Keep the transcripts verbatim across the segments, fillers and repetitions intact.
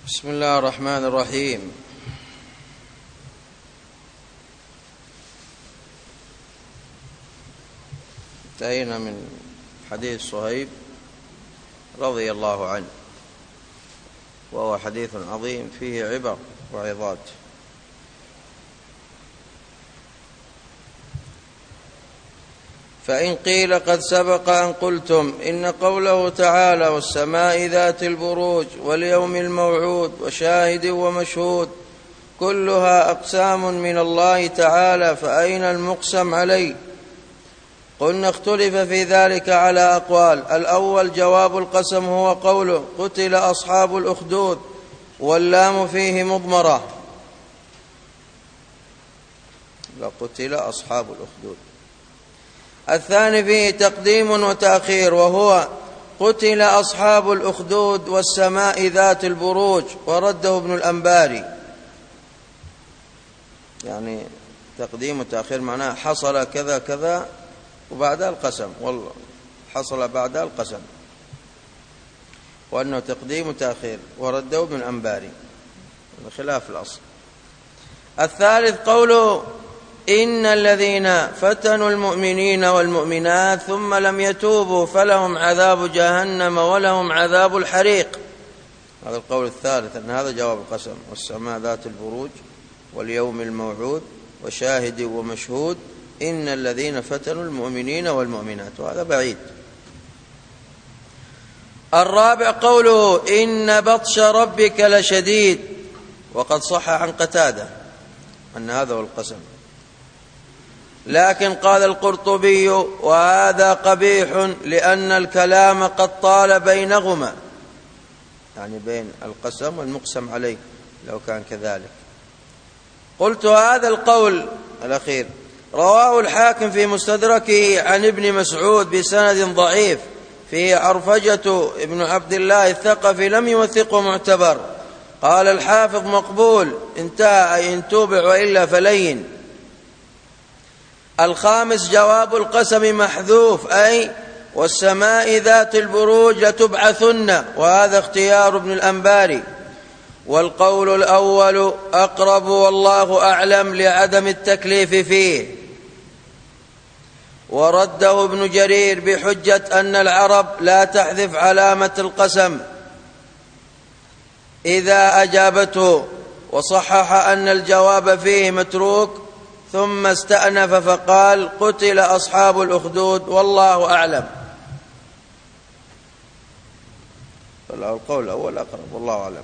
بسم الله الرحمن الرحيم. انتهينا من حديث صهيب رضي الله عنه، وهو حديث عظيم فيه عبر وعظات. فإن قيل قد سبق أن قلتم إن قوله تعالى والسماء ذات البروج واليوم الموعود وشاهد ومشهود كلها أقسام من الله تعالى، فأين المقسم عليه؟ قلنا اختلف في ذلك على أقوال. الأول جواب القسم هو قوله قتل أصحاب الأخدود، واللام فيه مضمرة، لقتل أصحاب الأخدود. الثاني فيه تقديم وتأخير، وهو قتل أصحاب الأخدود والسماء ذات البروج، ورده ابن الأنباري. يعني تقديم وتأخير معناه حصل كذا كذا وبعدها القسم، والله حصل بعدها القسم، وأنه تقديم وتأخير، ورده ابن الأنباري خلاف الأصل. الثالث قوله إن الذين فتنوا المؤمنين والمؤمنات ثم لم يتوبوا فلهم عذاب جهنم ولهم عذاب الحريق. هذا القول الثالث، أن هذا جواب القسم. والسماء ذات البروج واليوم الموعود وشاهد ومشهود إن الذين فتنوا المؤمنين والمؤمنات، وهذا بعيد. الرابع قوله إن بطش ربك لشديد، وقد صح عن قتادة أن هذا هو القسم، لكن قال القرطبي وهذا قبيح لأن الكلام قد طال بينهما، يعني بين القسم والمقسم عليه لو كان كذلك. قلت هذا القول الأخير رواه الحاكم في مستدركه عن ابن مسعود بسند ضعيف فيه عرفجة ابن عبد الله الثقفي، لم يوثقه معتبر. قال الحافظ مقبول، انتهى أي إن توبع وإلا فلين. الخامس جواب القسم محذوف، أي والسماء ذات البروج لتبعثن، وهذا اختيار ابن الأنباري. والقول الأول أقرب والله أعلم لعدم التكليف فيه، ورده ابن جرير بحجة أن العرب لا تحذف علامة القسم إذا أجابته، وصحح أن الجواب فيه متروك، ثم استأنف فقال قتل أصحاب الأخدود والله أعلم. القول الأول أقرب والله أعلم،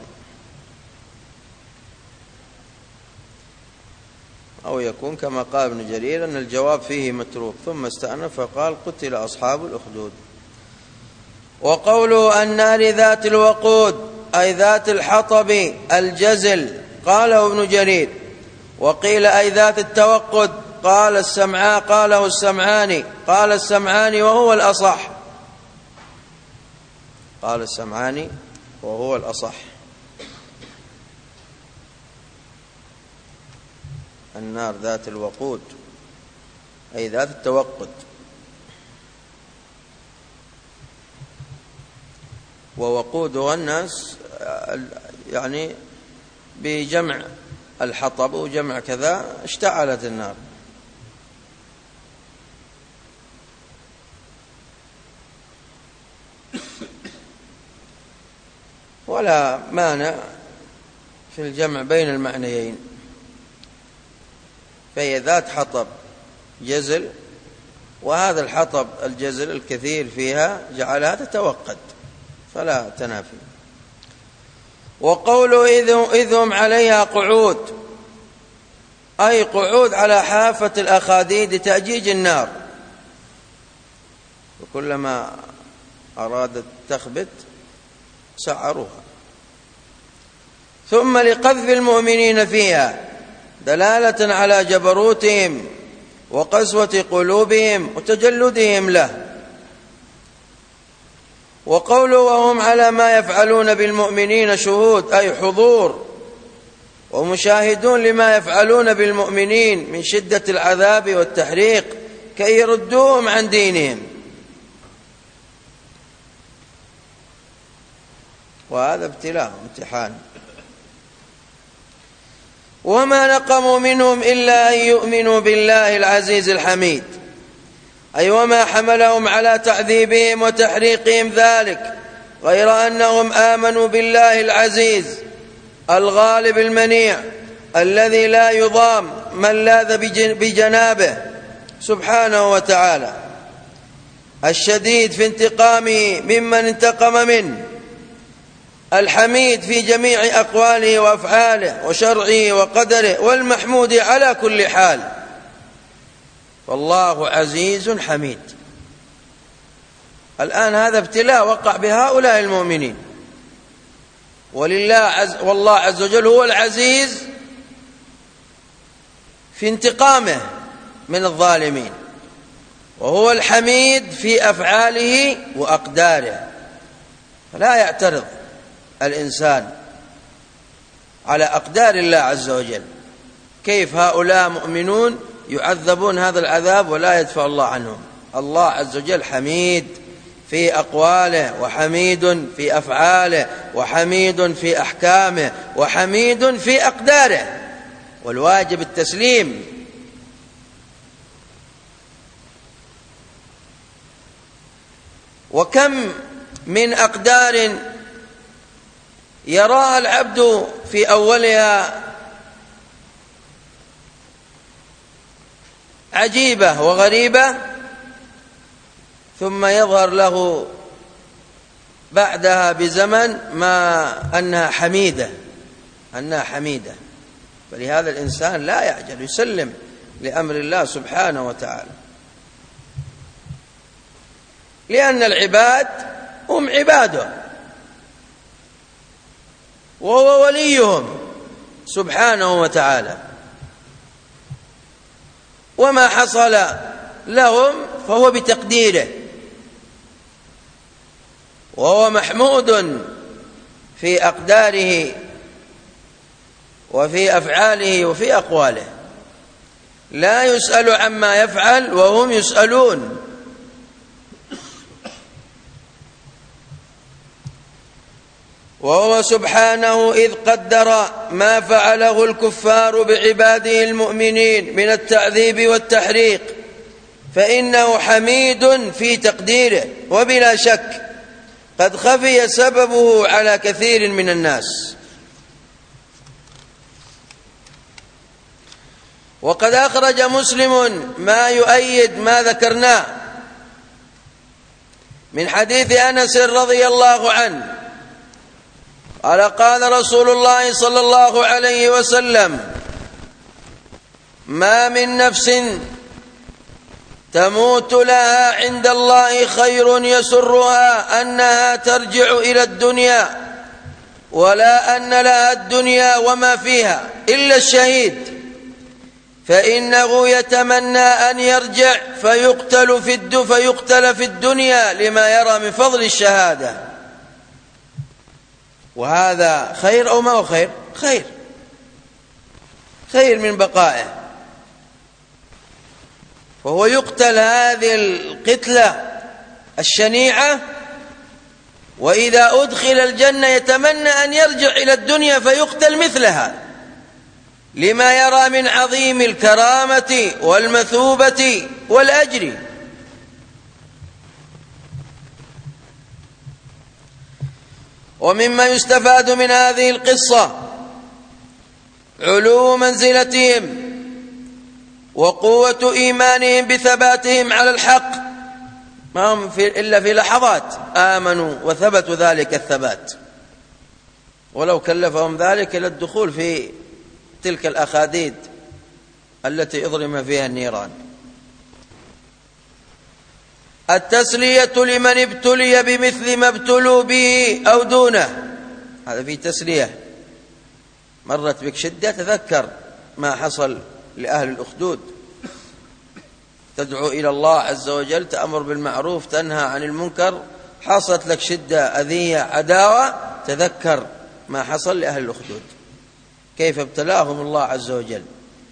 أو يكون كما قال ابن جرير أن الجواب فيه متروك، ثم استأنف فقال قتل أصحاب الأخدود. وقوله النار ذات الوقود أي ذات الحطب الجزل، قاله ابن جرير. وقيل أي ذات التوقد، قال السمعاء قاله السمعاني قال السمعاني وهو الأصح قال السمعاني وهو الأصح النار ذات الوقود أي ذات التوقد. ووقودها الناس يعني بجمع الحطب وجمع كذا اشتعلت النار. ولا مانع في الجمع بين المعنيين، فهي ذات حطب جزل، وهذا الحطب الجزل الكثير فيها جعلها تتوقد، فلا تنافي. وقوله إذ هم عليها قعود أي قعود على حافة الأخاديد تأجيج النار، وكلما أرادت تخبت سعروها. ثم لقذف المؤمنين فيها دلالة على جبروتهم وقسوة قلوبهم وتجلدهم له. وقوله وهم على ما يفعلون بالمؤمنين شهود أي حضور ومشاهدون لما يفعلون بالمؤمنين من شدة العذاب والتحريق كي يردوهم عن دينهم. وهذا ابتلاء امتحان وما نقموا منهم إلا أن يؤمنوا بالله العزيز الحميد، أي وما حملهم على تعذيبهم وتحريقهم ذلك غير أنهم آمنوا بالله العزيز الغالب المنيع الذي لا يضام من لاذ بجنابه سبحانه وتعالى، الشديد في انتقامه ممن انتقم منه، الحميد في جميع أقواله وأفعاله وشرعه وقدره، والمحمود على كل حال. والله عزيز حميد. الآن هذا ابتلاء وقع بهؤلاء المؤمنين، ولله عز والله عز وجل هو العزيز في انتقامه من الظالمين، وهو الحميد في أفعاله وأقداره. فلا يعترض الإنسان على أقدار الله عز وجل. كيف هؤلاء مؤمنون يعذبون هذا العذاب ولا يدفع الله عنهم؟ الله عز وجل حميد في أقواله، وحميد في أفعاله، وحميد في أحكامه، وحميد في أقداره، والواجب التسليم. وكم من أقدار يراها العبد في أولها عجيبة وغريبة، ثم يظهر له بعدها بزمن ما أنها حميدة أنها حميدة فلهذا الإنسان لا يعجل، يسلم لأمر الله سبحانه وتعالى، لأن العباد هم عباده وهو وليهم سبحانه وتعالى، وما حصل لهم فهو بتقديره، وهو محمود في أقداره وفي أفعاله وفي أقواله، لا يسأل عما يفعل وهم يسألون. وهو سبحانه إذ قدر ما فعله الكفار بعباده المؤمنين من التعذيب والتحريق فإنه حميد في تقديره، وبلا شك قد خفي سببه على كثير من الناس. وقد أخرج مسلم ما يؤيد ما ذكرناه من حديث أنس رضي الله عنه قال قال رسول الله صلى الله عليه وسلم: ما من نفس تموت لها عند الله خير يسرها أنها ترجع إلى الدنيا ولا أن لها الدنيا وما فيها إلا الشهيد، فإنه يتمنى أن يرجع فيقتل في الد فيقتل في الدنيا لما يرى من فضل الشهادة. وهذا خير أو ما هو خير؟ خير خير من بقائه، فهو يقتل هذه القتلة الشنيعة، وإذا أدخل الجنة يتمنى أن يرجع إلى الدنيا فيقتل مثلها لما يرى من عظيم الكرامة والمثوبة والأجر. ومما يستفاد من هذه القصة علو منزلتهم وقوة إيمانهم بثباتهم على الحق، ما هم في إلا في لحظات آمنوا وثبتوا ذلك الثبات، ولو كلفهم ذلك إلى الدخول في تلك الأخاديد التي أضرم فيها النيران. التسلية لمن ابتلي بمثل ما ابتلوا به أو دونه، هذا في تسلية. مرت بك شدة تذكر ما حصل لأهل الأخدود، تدعو إلى الله عز وجل، تأمر بالمعروف تنهى عن المنكر، حصلت لك شدة أذية عداوة، تذكر ما حصل لأهل الأخدود كيف ابتلاهم الله عز وجل.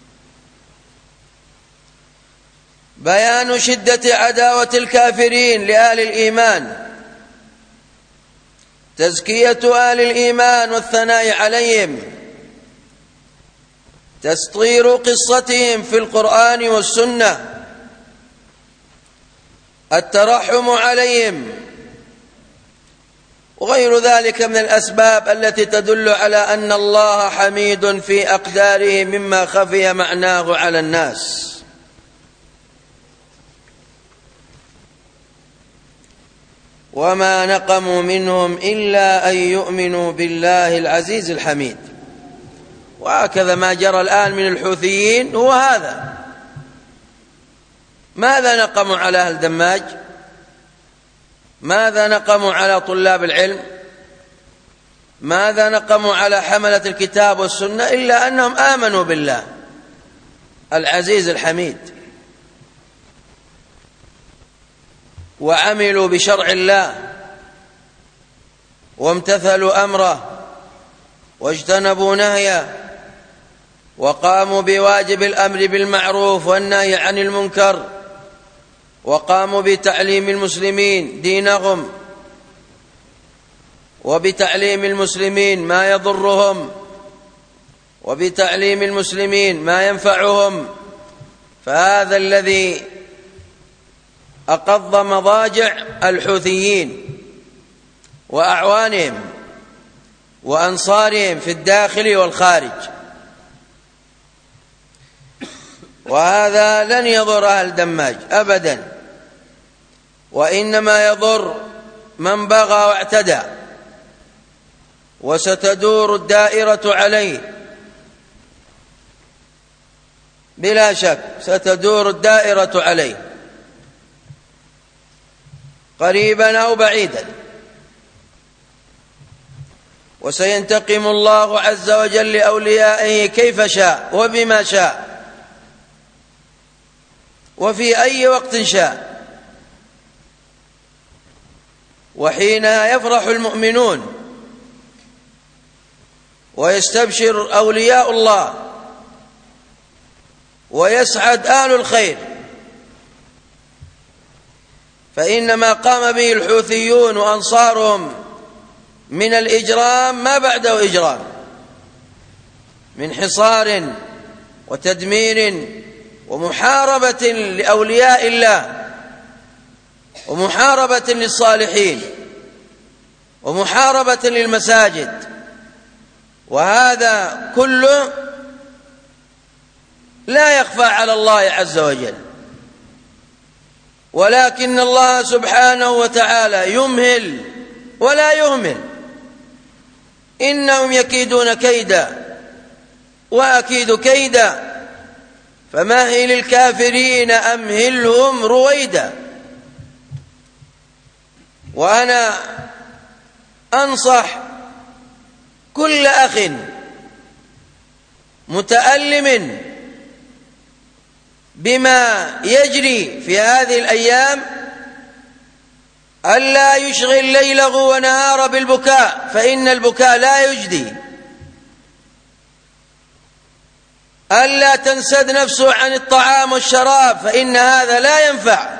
بيان شدة عداوة الكافرين لأهل الإيمان، تزكية أهل الإيمان والثناء عليهم، تسطير قصتهم في القرآن والسنة، الترحم عليهم، وغير ذلك من الأسباب التي تدل على أن الله حميد في أقداره مما خفي معناه على الناس. وما نقموا منهم إلا أن يؤمنوا بالله العزيز الحميد. وهكذا ما جرى الآن من الحوثيين هو هذا. ماذا نقموا على أهل دماج؟ ماذا نقموا على طلاب العلم؟ ماذا نقموا على حملة الكتاب والسنة؟ إلا أنهم آمنوا بالله العزيز الحميد وعملوا بشرع الله وامتثلوا أمره واجتنبوا نهيه وقاموا بواجب الأمر بالمعروف والنهي عن المنكر، وقاموا بتعليم المسلمين دينهم وبتعليم المسلمين ما يضرهم وبتعليم المسلمين ما ينفعهم. فهذا الذي أقض مضاجع الحوثيين وأعوانهم وأنصارهم في الداخل والخارج. وهذا لن يضر أهل دماج أبدا، وإنما يضر من بغى واعتدى، وستدور الدائرة عليه بلا شك، ستدور الدائرة عليه قريبا أو بعيدا، وسينتقم الله عز وجل لأوليائه كيف شاء وبما شاء وفي أي وقت شاء. وحينها يفرح المؤمنون ويستبشر أولياء الله ويسعد أهل الخير، فإن ما قام به الحوثيون وأنصارهم من الإجرام ما بعده إجرام، من حصار وتدمير ومحاربة لأولياء الله ومحاربة للصالحين ومحاربة للمساجد، وهذا كله لا يخفى على الله عز وجل. ولكن الله سبحانه وتعالى يمهل ولا يهمل، إنهم يكيدون كيدا وأكيد كيدا، فمهل الكافرين أمهلهم رويدا. وأنا أنصح كل أخ متألم بما يجري في هذه الأيام ألا يشغل ليله ونهاره بالبكاء، فإن البكاء لا يجدي. ألا تنسد نفسه عن الطعام والشراب، فإن هذا لا ينفع.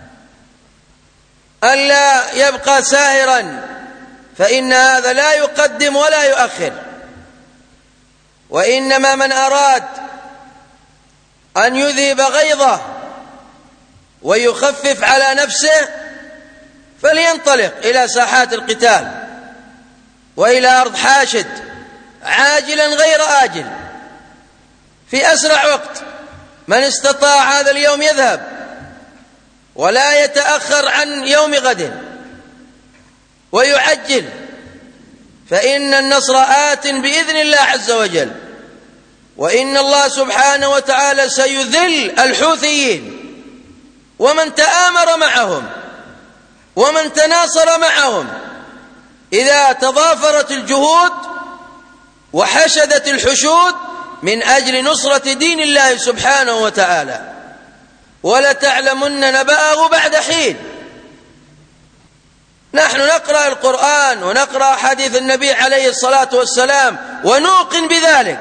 ألا يبقى ساهرا، فإن هذا لا يقدم ولا يؤخر. وإنما من أراد أن يذهب غيظه ويخفف على نفسه فلينطلق إلى ساحات القتال وإلى أرض حاشد عاجلا غير آجل في أسرع وقت. من استطاع هذا اليوم يذهب ولا يتأخر عن يوم غد ويعجل، فإن النصر آت بإذن الله عز وجل. وإن الله سبحانه وتعالى سيذل الحوثيين ومن تآمر معهم ومن تناصر معهم إذا تضافرت الجهود وحشدت الحشود من أجل نصرة دين الله سبحانه وتعالى. ولتعلمن نبأه بعد حين. نحن نقرأ القرآن ونقرأ حديث النبي عليه الصلاة والسلام ونوقن بذلك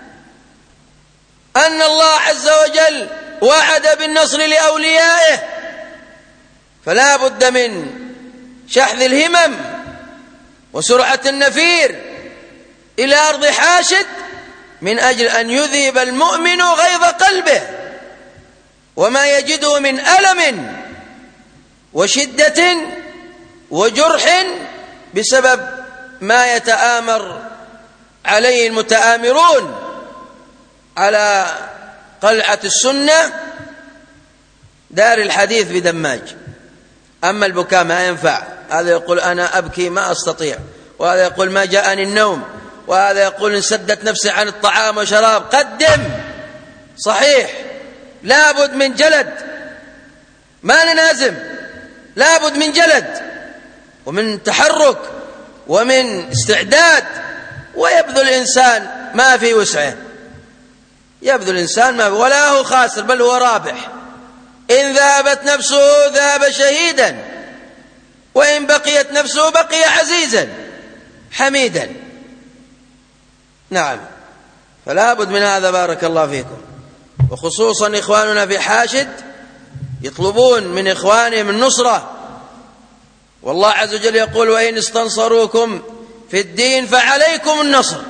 أن الله عز وجل وعد بالنصر لأوليائه، فلا بد من شحذ الهمم وسرعة النفير إلى أرض حاشد من أجل أن يذهب المؤمن غيظ قلبه وما يجده من ألم وشدة وجرح بسبب ما يتآمر عليه المتآمرون على قلعة السنة دار الحديث بدماج. أما البكاء ما ينفع، هذا يقول أنا أبكي ما أستطيع، وهذا يقول ما جاءني النوم، وهذا يقول انسدت نفسي عن الطعام وشراب. قدم، صحيح لابد من جلد، ما ننازم، لابد من جلد ومن تحرك ومن استعداد، ويبذل الإنسان ما في وسعه، يبذل الإنسان ما في، ولا هو خاسر بل هو رابح. إن ذهبت نفسه ذهب شهيدا، وإن بقيت نفسه بقي عزيزا حميدا. نعم، فلا بد من هذا. بارك الله فيكم. وخصوصا إخواننا في حاشد يطلبون من إخوانهم النصرة، والله عز وجل يقول وإن استنصروكم في الدين فعليكم النصر.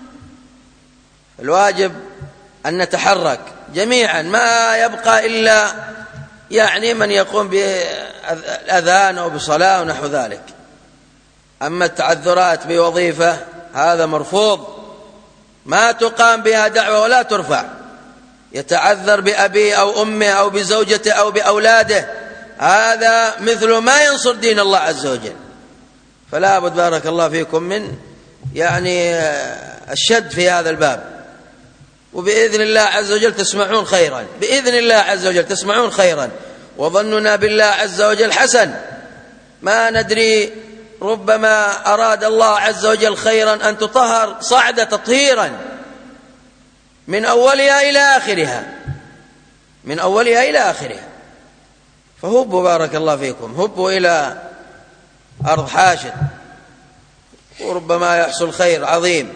الواجب أن نتحرك جميعا، ما يبقى إلا يعني من يقوم بالأذان أو بصلاة ونحو ذلك. أما التعذرات بوظيفة هذا مرفوض، ما تقام بها دعوة ولا ترفع. يتعذر بأبيه أو أمه أو بزوجته أو بأولاده، هذا مثل ما ينصر دين الله عز وجل. فلا بد بارك الله فيكم من يعني الشد في هذا الباب، وبإذن الله عز وجل تسمعون خيرا، بإذن الله عز وجل تسمعون خيرا. وظننا بالله عز وجل حسن، ما ندري، ربما أراد الله عز وجل خيرا أن تطهر صعدة تطهيرا من أولها إلى آخرها، من أولها إلى آخرها. فهبوا بارك الله فيكم، هبوا إلى أرض حاشد، وربما يحصل خير عظيم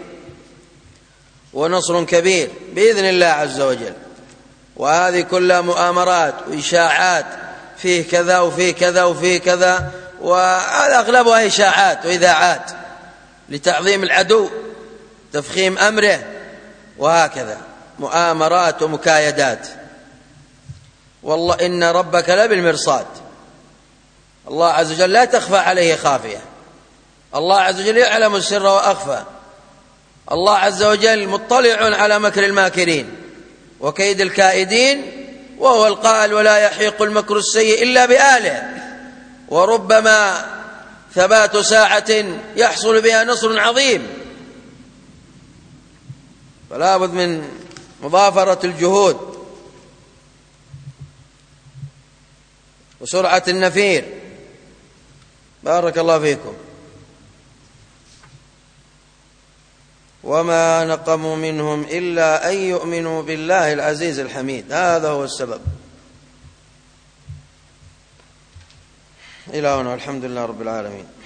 ونصر كبير بإذن الله عز وجل. وهذه كلها مؤامرات وإشاعات، فيه كذا وفيه كذا وفيه كذا، وهذا أغلبها إشاعات وإذاعات لتعظيم العدو، تفخيم أمره، وهكذا مؤامرات ومكايدات. والله إن ربك لبالمرصاد، الله عز وجل لا تخفى عليه خافية، الله عز وجل يعلم السر وأخفى، الله عز وجل مطلع على مكر الماكرين وكيد الكائدين، وهو القائل ولا يحيق المكر السيء إلا بأهله. وربما ثبات ساعة يحصل بها نصر عظيم. فلا بد من مضافرة الجهود وسرعة النفير. بارك الله فيكم. وما نقموا منهم إلا أن يؤمنوا بالله العزيز الحميد، هذا هو السبب. إلى هنا، الحمد لله رب العالمين.